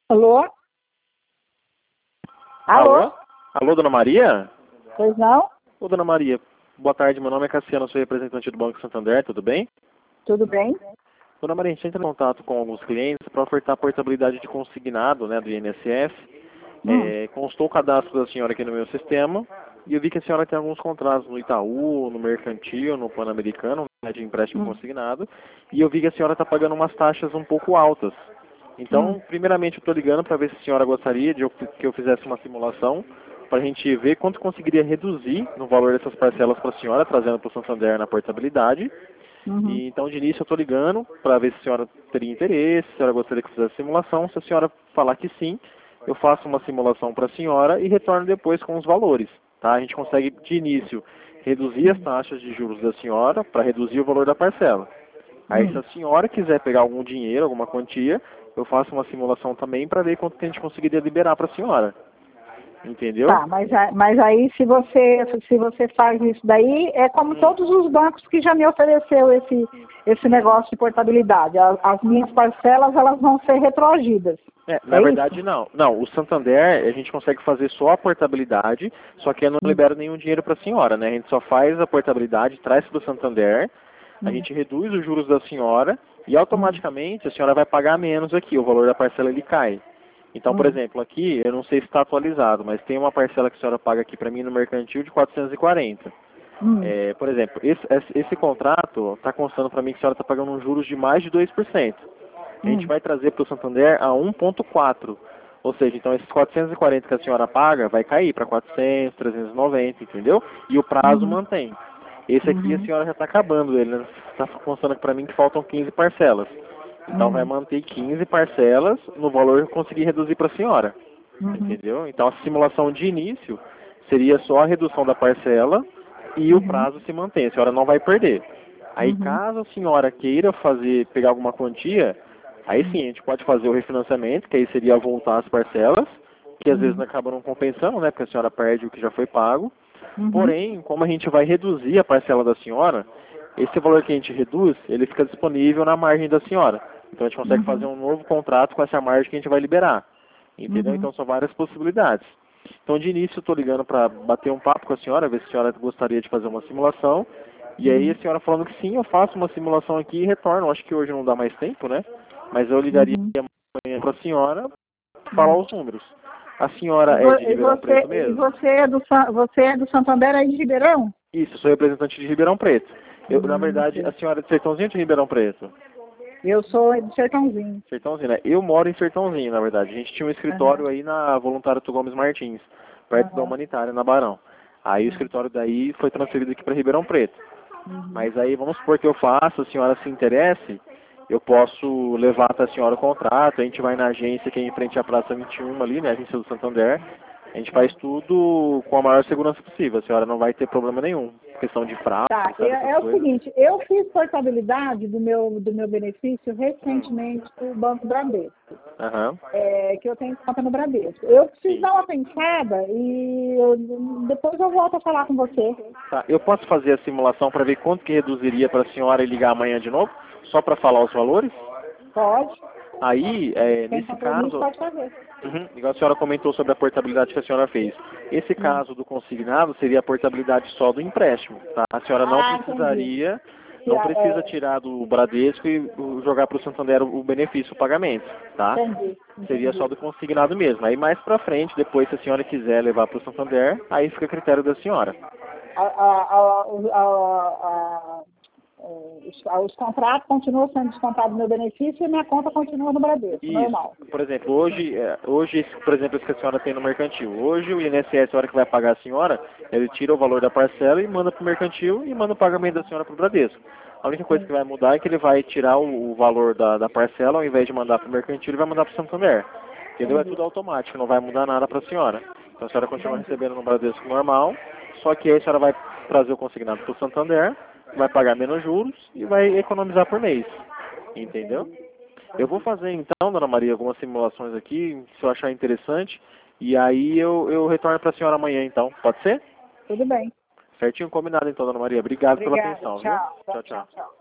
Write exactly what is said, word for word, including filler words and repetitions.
Alô? Alô? Alô? Alô, dona Maria? Pois não? Ô, dona Maria, boa tarde, meu nome é Cassiano, sou representante do Banco Santander, tudo bem? Tudo bem? Dona Maria, a gente entra em contato com alguns clientes para ofertar a portabilidade de consignado, né, do I N S S. Hum. É, constou o cadastro da senhora aqui no meu sistema e eu vi que a senhora tem alguns contratos no Itaú, no Mercantil, no Pan-Americano, né, de empréstimo Hum. consignado, e eu vi que a senhora está pagando umas taxas um pouco altas. Então, Hum. primeiramente, eu estou ligando para ver se a senhora gostaria de eu, que eu fizesse uma simulação para a gente ver quanto conseguiria reduzir no valor dessas parcelas para a senhora, trazendo para o Santander na portabilidade. Uhum. E, então, de início, eu estou ligando para ver se a senhora teria interesse, se a senhora gostaria que eu fizesse a simulação. Se a senhora falar que sim, eu faço uma simulação para a senhora e retorno depois com os valores. Tá? A gente consegue, de início, reduzir as taxas de juros da senhora para reduzir o valor da parcela. Aí, se Hum. a senhora quiser pegar algum dinheiro, alguma quantia, eu faço uma simulação também para ver quanto que a gente conseguiria liberar para a senhora. Entendeu? Tá, mas, a- mas aí se você, se você faz isso daí, é como Hum. todos os bancos que já me ofereceu esse, esse negócio de portabilidade. As, as minhas parcelas, elas vão ser retroagidas. É, na É verdade, isso? não. Não, o Santander, a gente consegue fazer só a portabilidade, só que eu não Hum. libero nenhum dinheiro para a senhora, né? A gente só faz a portabilidade, traz para o Santander, a Hum. gente reduz os juros da senhora e Hum. automaticamente a senhora vai pagar menos aqui, o valor da parcela ele cai. Então, por Hum. exemplo, aqui, eu não sei se está atualizado, mas tem uma parcela que a senhora paga aqui para mim no Mercantil de quatrocentos e quarenta. Hum. É, por exemplo, esse, esse, esse contrato está constando para mim que a senhora está pagando um juros de mais de dois por cento. A gente Hum. vai trazer para o Santander a um vírgula quatro. Ou seja, então esses quatrocentos e quarenta que a senhora paga vai cair para quatrocentos, trezentos e noventa, entendeu? E o prazo Uhum. mantém. Esse aqui a Uhum. senhora já está acabando ele, né? Está constando para mim que faltam quinze parcelas. Então vai Uhum. manter quinze parcelas no valor que eu consegui reduzir para a senhora. Uhum. Entendeu? Então a simulação de início seria só a redução da parcela e o Uhum. prazo se mantém. A senhora não vai perder. Aí Uhum. caso a senhora queira fazer, pegar alguma quantia, aí sim, a gente pode fazer o refinanciamento, que aí seria voltar as parcelas, que às vezes Uhum. acabam não compensando, né? Porque a senhora perde o que já foi pago. Uhum. Porém, como a gente vai reduzir a parcela da senhora, esse valor que a gente reduz, ele fica disponível na margem da senhora. Então a gente consegue fazer Uhum. um novo contrato com essa margem que a gente vai liberar. Entendeu? Uhum. Então são várias possibilidades. Então de início eu estou ligando para bater um papo com a senhora, ver se a senhora gostaria de fazer uma simulação. E aí a Uhum. senhora falando que sim, eu faço uma simulação aqui e retorno. Acho que hoje não dá mais tempo, né? Mas eu ligaria Uhum. amanhã para a senhora falar Uhum. os números. A E, senhora é vo- de e Ribeirão você, Preto e mesmo? você é do Sa- você é do Santander aí de Ribeirão? Isso, eu sou representante de Ribeirão Preto. Eu, na Hum, verdade, a sei. senhora é de Sertãozinho ou de Ribeirão Preto? Eu sou de Sertãozinho. Sertãozinho, né? Eu moro em Sertãozinho, na verdade. A gente tinha um Aham, escritório aí na Voluntário Tu Gomes Martins, perto da aham, Humanitária, na Barão. Aí o aham. escritório daí foi transferido aqui para Ribeirão Preto. Uhum. Mas aí vamos supor que eu faça, a senhora se interesse, eu posso levar até a senhora o contrato, a gente vai na agência que é em frente à Praça vinte e um ali, né, a agência do Santander, a gente faz tudo com a maior segurança possível, a senhora não vai ter problema nenhum, questão de prazo, Tá, é, sabe, essas é o coisas. seguinte, eu fiz portabilidade do meu, do meu benefício Hum, recentemente para o Banco Bradesco, aham, é, que eu tenho conta no Bradesco. Eu preciso sim. dar uma pensada e eu- depois eu volto a falar com você. Tá, eu posso fazer a simulação para ver quanto que reduziria para a senhora e ligar amanhã de novo, só para falar os valores? Pode? Aí, é, Sem nesse compromisso, caso, pode fazer. uhum, igual a senhora comentou sobre a portabilidade que a senhora fez. Esse Hum. caso do consignado seria a portabilidade só do empréstimo, tá? A senhora não Ah, entendi. precisaria, não Tira- precisa é, tirar do Bradesco e uh, jogar para o Santander o o benefício, o pagamento, tá? entendi, Seria só entendi. do consignado mesmo. Aí mais pra frente, depois se a senhora quiser levar para o Santander, aí fica a critério da senhora. A, a, a, o- a, a, os, a- os contratos continuam sendo descontados do meu benefício e minha conta continua no Bradesco, Isso. normal. Por exemplo, hoje, é, hoje, esse- por exemplo, esse que a senhora tem no mercantil. Hoje o I N S S, a hora que vai pagar a senhora, ele tira o valor da parcela e manda para o mercantil e manda o pagamento da senhora para o Bradesco. A única coisa Sim, que vai mudar é que ele vai tirar o, o valor da, da parcela, ao invés de mandar para o mercantil, ele vai mandar para o Santander. Entendeu? É entendi, tudo automático, não vai mudar nada para a senhora. Então a senhora continua entendi. recebendo no Bradesco normal, só que aí a senhora vai trazer o consignado para o Santander, vai pagar menos juros e vai economizar por mês. Entendeu? Entendi, Eu vou entendi. fazer então, dona Maria, algumas simulações aqui, se eu achar interessante, e aí eu, eu retorno para a senhora amanhã então. Pode ser? Tudo bem. Certinho combinado então, dona Maria. Obrigado pela Obrigada. atenção, viu? Tchau. Tchau, Tchau, tchau. tchau.